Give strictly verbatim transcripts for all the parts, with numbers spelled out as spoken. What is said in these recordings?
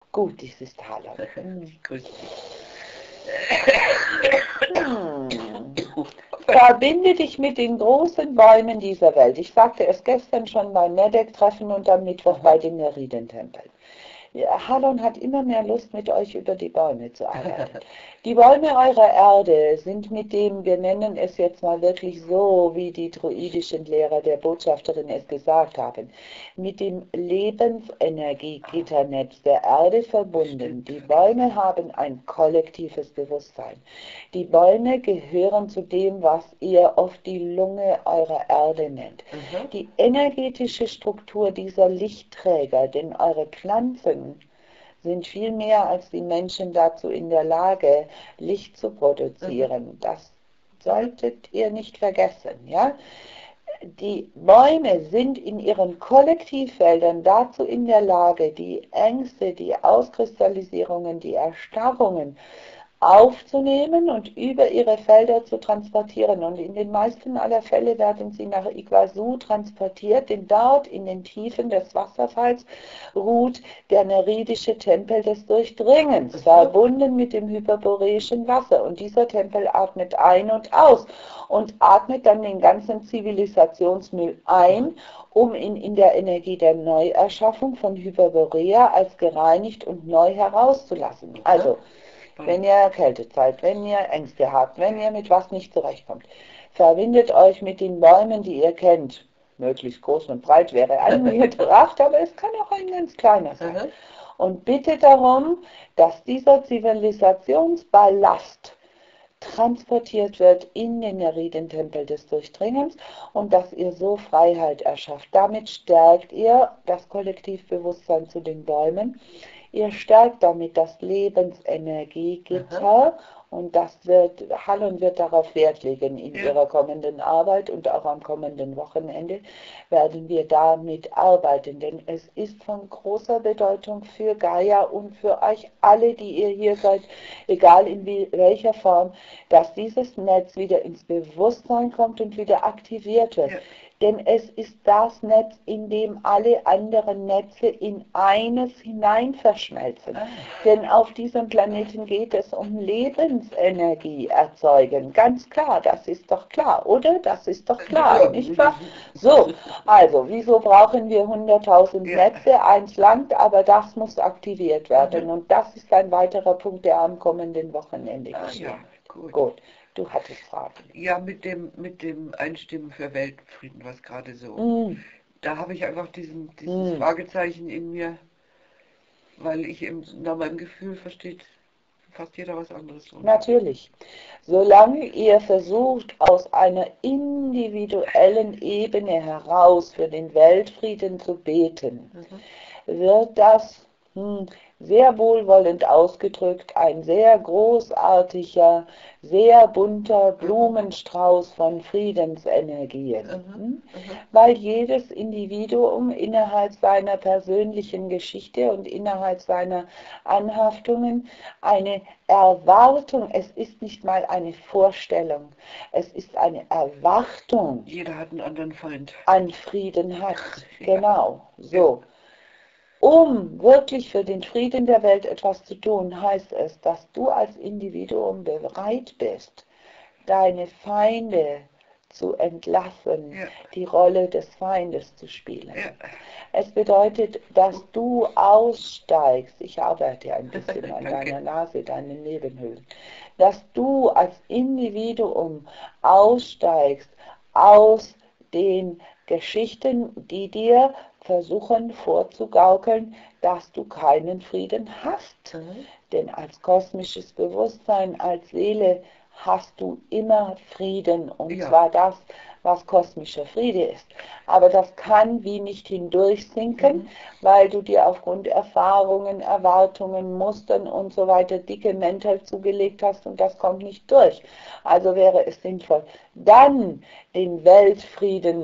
Gut, dies ist Hallo. Grüß dich. Verbinde dich mit den großen Bäumen dieser Welt. Ich sagte es gestern schon beim Nedek-Treffen und am Mittwoch bei den Nereiden-Tempeln. Ja, Halon hat immer mehr Lust, mit euch über die Bäume zu arbeiten. Die Bäume eurer Erde sind mit dem, wir nennen es jetzt mal wirklich so, wie die druidischen Lehrer der Botschafterin es gesagt haben, mit dem Lebensenergie-Gitternetz der Erde verbunden. Die Bäume haben ein kollektives Bewusstsein. Die Bäume gehören zu dem, was ihr oft die Lunge eurer Erde nennt. Mhm. Die energetische Struktur dieser Lichtträger, denn eure Pflanzen sind viel mehr als die Menschen dazu in der Lage, Licht zu produzieren. Das solltet ihr nicht vergessen, ja? Die Bäume sind in ihren Kollektivfeldern dazu in der Lage, die Ängste, die Auskristallisierungen, die Erstarrungen aufzunehmen und über ihre Felder zu transportieren. Und in den meisten aller Fälle werden sie nach Iguazu transportiert, denn dort in den Tiefen des Wasserfalls ruht der nereidische Tempel des Durchdringens, verbunden mit dem hyperboreischen Wasser. Und dieser Tempel atmet ein und aus und atmet dann den ganzen Zivilisationsmüll ein, um ihn in der Energie der Neuerschaffung von Hyperborea als gereinigt und neu herauszulassen. Also, wenn ihr erkältet seid, wenn ihr Ängste habt, wenn ihr mit was nicht zurechtkommt, verbindet euch mit den Bäumen, die ihr kennt. Möglichst groß und breit wäre angebracht, aber es kann auch ein ganz kleiner sein. Mhm. Und bittet darum, dass dieser Zivilisationsballast transportiert wird in den Nereiden-Tempel des Durchdringens und dass ihr so Freiheit erschafft. Damit stärkt ihr das Kollektivbewusstsein zu den Bäumen. Ihr stärkt damit das Lebensenergiegitter und das wird, Halon wird darauf Wert legen in Ja. ihrer kommenden Arbeit und auch am kommenden Wochenende werden wir damit arbeiten, denn es ist von großer Bedeutung für Gaia und für euch alle, die ihr hier seid, egal in welcher Form, dass dieses Netz wieder ins Bewusstsein kommt und wieder aktiviert wird. Ja. Denn es ist das Netz, in dem alle anderen Netze in eines hinein verschmelzen. Ah. Denn auf diesem Planeten geht es um Lebensenergie erzeugen. Ganz klar, das ist doch klar, oder? Das ist doch klar, Ja. nicht wahr? So, also, wieso brauchen wir hunderttausend Ja. Netze? Eins langt, aber das muss aktiviert werden. Mhm. Und das ist ein weiterer Punkt, der am kommenden Wochenende Ah, geschehen ja, wird. gut. Gut, du hattest Fragen. Ja, mit dem, mit dem Einstimmen für Weltfrieden, was gerade so. Mm. Da habe ich einfach diesen, dieses Mm. Fragezeichen in mir, weil ich im, nach meinem Gefühl versteht fast jeder was anderes drunter. Natürlich. Solange ihr versucht, aus einer individuellen Ebene heraus für den Weltfrieden zu beten, Mhm. wird das hm, sehr wohlwollend ausgedrückt ein sehr großartiger, sehr bunter Blumenstrauß von Friedensenergien. Mhm. Hm? Mhm. Weil jedes Individuum innerhalb seiner persönlichen Geschichte und innerhalb seiner Anhaftungen eine Erwartung, es ist nicht mal eine Vorstellung, es ist eine Erwartung Jeder hat einen anderen Feind. an Frieden hat. Ja. Genau, so. Um wirklich für den Frieden der Welt etwas zu tun, heißt es, dass du als Individuum bereit bist, deine Feinde zu entlassen, Ja. die Rolle des Feindes zu spielen. Ja. Es bedeutet, dass du aussteigst, ich arbeite ein bisschen an Danke. deiner Nase, deinen Nebenhöhlen, dass du als Individuum aussteigst aus den Geschichten, die dir versuchen vorzugaukeln, dass du keinen Frieden hast. Mhm. Denn als kosmisches Bewusstsein, als Seele hast du immer Frieden, und Ja. zwar das, was kosmischer Friede ist. Aber das kann wie nicht hindurchsinken, Mhm. weil du dir aufgrund Erfahrungen, Erwartungen, Mustern und so weiter dicke Mäntel zugelegt hast und das kommt nicht durch. Also wäre es sinnvoll, dann den Weltfrieden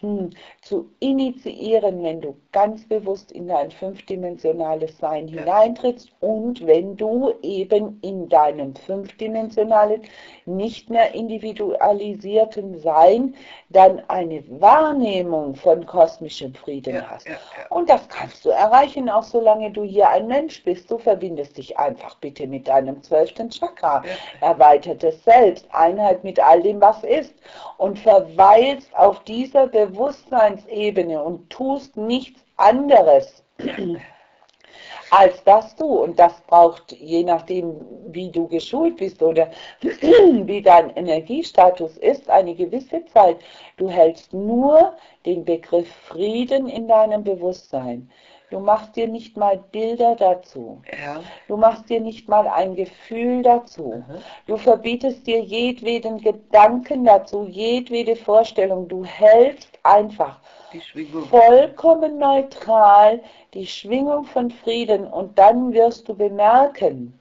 hm, zu initiieren, wenn du ganz bewusst in dein fünfdimensionales Sein Ja. hineintrittst und wenn du eben in deinem fünfdimensionalen, nicht mehr individualisierten Sein dann eine Wahrnehmung von kosmischem Frieden Ja, hast. ja, ja. Und das kannst du erreichen, auch solange du hier ein Mensch bist. Du verbindest dich einfach bitte mit deinem zwölften Chakra, Ja. erweitertes Selbst, Einheit mit all dem, was ist, und verweilst auf dieser Bewusstseinsebene und tust nichts anderes als das du. Und das braucht, je nachdem, wie du geschult bist oder wie dein Energiestatus ist, eine gewisse Zeit. Du hältst nur den Begriff Frieden in deinem Bewusstsein. Du machst dir nicht mal Bilder dazu. Ja. Du machst dir nicht mal ein Gefühl dazu. Mhm. Du verbietest dir jedweden Gedanken dazu, jedwede Vorstellung. Du hältst einfach Die Schwingung. vollkommen neutral die Schwingung von Frieden und dann wirst du bemerken,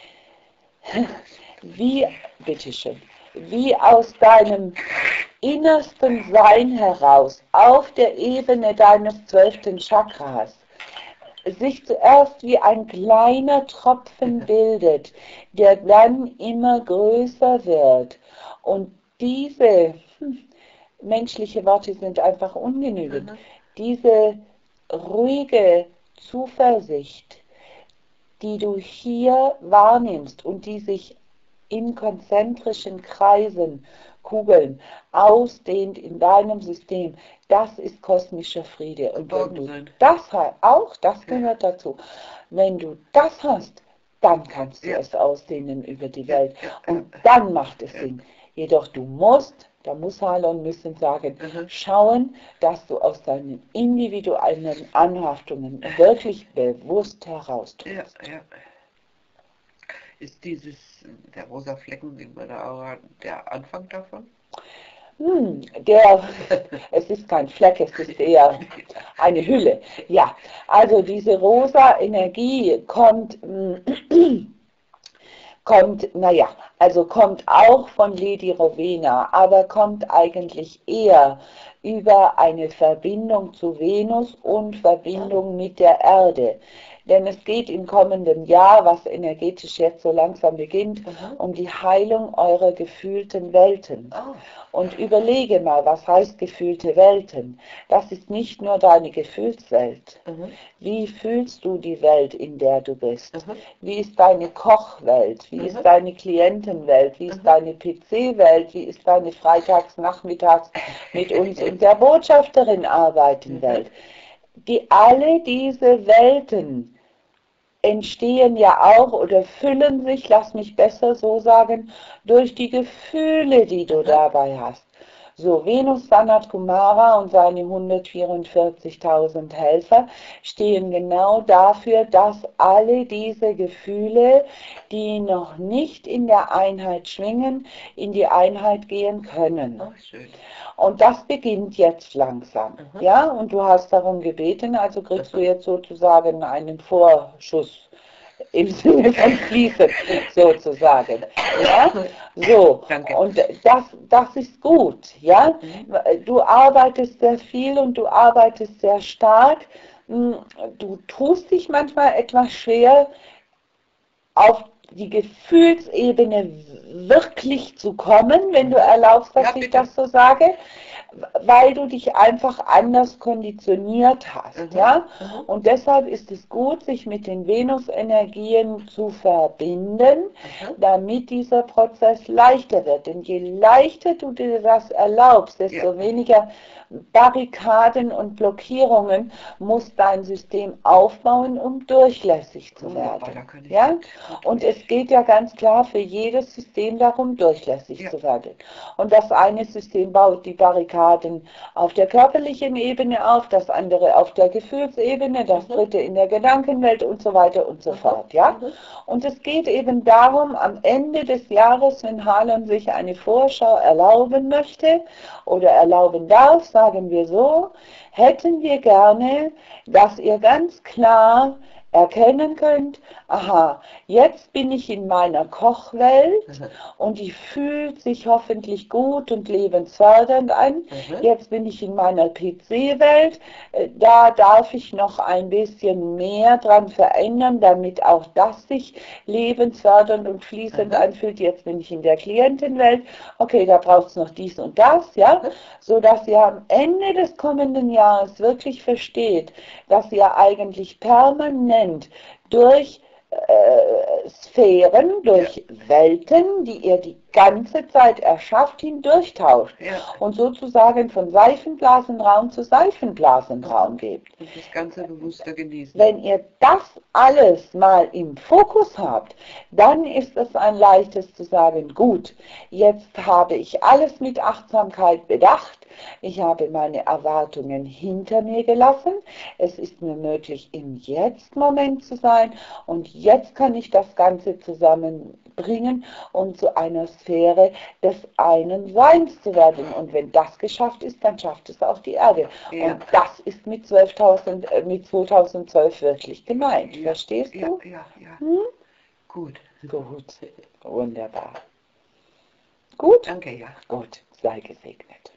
wie, bitteschön, wie aus deinem innersten Sein heraus, auf der Ebene deines zwölften Chakras, sich zuerst wie ein kleiner Tropfen bildet, der dann immer größer wird. Und diese, hm, menschliche Worte sind einfach ungenügend, Mhm. diese ruhige Zuversicht, die du hier wahrnimmst und die sich in konzentrischen Kreisen, Kugeln, ausdehnt in deinem System, das ist kosmischer Friede. Und wenn du Geborgensein. das hast, auch das Ja. gehört dazu, wenn du das hast, dann kannst du Ja. es ausdehnen über die Ja, Welt. ja, Und ja. dann macht es Ja. Sinn. Jedoch du musst, da muss Halon müssen sagen, Mhm. schauen, dass du aus deinen individuellen Anhaftungen wirklich bewusst heraustrittst. Ja, ja. Ist dieses, der rosa Flecken in meiner Aura, der Anfang davon? Hm, der, es ist kein Fleck, es ist eher eine Hülle. Ja, also diese rosa Energie kommt, kommt, naja, also kommt auch von Lady Rowena, aber kommt eigentlich eher über eine Verbindung zu Venus und Verbindung mit der Erde. Denn es geht im kommenden Jahr, was energetisch jetzt so langsam beginnt, Mhm. um die Heilung eurer gefühlten Welten. Oh. Und überlege mal, was heißt gefühlte Welten? Das ist nicht nur deine Gefühlswelt. Mhm. Wie fühlst du die Welt, in der du bist? Mhm. Wie ist deine Kochwelt? Wie Mhm. ist deine Klientenwelt? Wie ist Mhm. deine P C-Welt? Wie ist deine freitags, nachmittags mit uns und der Botschafterin arbeiten Welt? Die, alle diese Welten entstehen ja auch oder füllen sich, lass mich besser so sagen, durch die Gefühle, die du Mhm. dabei hast. So, Venus Sanat Kumara und seine hundertvierundvierzigtausend Helfer stehen genau dafür, dass alle diese Gefühle, die noch nicht in der Einheit schwingen, in die Einheit gehen können. Oh, schön. Und das beginnt jetzt langsam. Mhm. Ja, und du hast darum gebeten, also kriegst Mhm. du jetzt sozusagen einen Vorschuss im Sinne von fließen, sozusagen. Ja, so. Danke. Und das, das ist gut, ja. Mhm. Du arbeitest sehr viel und du arbeitest sehr stark. Du tust dich manchmal etwas schwer, auf die Gefühlsebene wirklich zu kommen, wenn du erlaubst, dass Ja, ich bitte. das so sage, weil du dich einfach anders konditioniert hast, Mhm. ja? Mhm. Und deshalb ist es gut, sich mit den Venus-Energien zu verbinden, Mhm. damit dieser Prozess leichter wird. Denn je leichter du dir das erlaubst, desto Ja. weniger Barrikaden und Blockierungen muss dein System aufbauen, um durchlässig zu Wunderbar, da werden. kann ich Ja? mit. Gut Und durch. es geht ja ganz klar für jedes System darum, durchlässig Ja. zu werden. Und das eine System baut die Barrikaden auf der körperlichen Ebene auf, das andere auf der Gefühlsebene, das Mhm. dritte in der Gedankenwelt und so weiter und so Mhm. fort. Ja? Mhm. Und es geht eben darum, am Ende des Jahres, wenn Halon sich eine Vorschau erlauben möchte oder erlauben darf, sagen wir so, hätten wir gerne, dass ihr ganz klar erkennen könnt, aha, jetzt bin ich in meiner Kochwelt Mhm. und die fühlt sich hoffentlich gut und lebensfördernd an. Mhm. Jetzt bin ich in meiner P C-Welt, äh, da darf ich noch ein bisschen mehr dran verändern, damit auch das sich lebensfördernd und fließend Mhm. anfühlt. Jetzt bin ich in der Klientenwelt, okay, da braucht es noch dies und das, ja, Mhm. sodass ihr am Ende des kommenden Jahres wirklich versteht, dass ihr eigentlich permanent durch äh, Sphären, durch Welten, die ihr die ganze Zeit erschafft, hindurchtauscht Ja. und sozusagen von Seifenblasenraum zu Seifenblasenraum geht. Und das Ganze bewusster genießen. Wenn ihr das alles mal im Fokus habt, dann ist es ein leichtes zu sagen, gut, jetzt habe ich alles mit Achtsamkeit bedacht, ich habe meine Erwartungen hinter mir gelassen, es ist mir möglich, im Jetzt-Moment zu sein und jetzt kann ich das Ganze zusammenbringen, um zu einer Sphäre des einen Seins zu werden. Und wenn das geschafft ist, dann schafft es auch die Erde. Ja. Und das ist mit, zwölftausend, äh, mit zweitausendzwölf wirklich gemeint. Ja. Verstehst Ja, du? ja, ja. Hm? Gut. Gut, wunderbar. Gut? Danke, ja. Gut, sei gesegnet.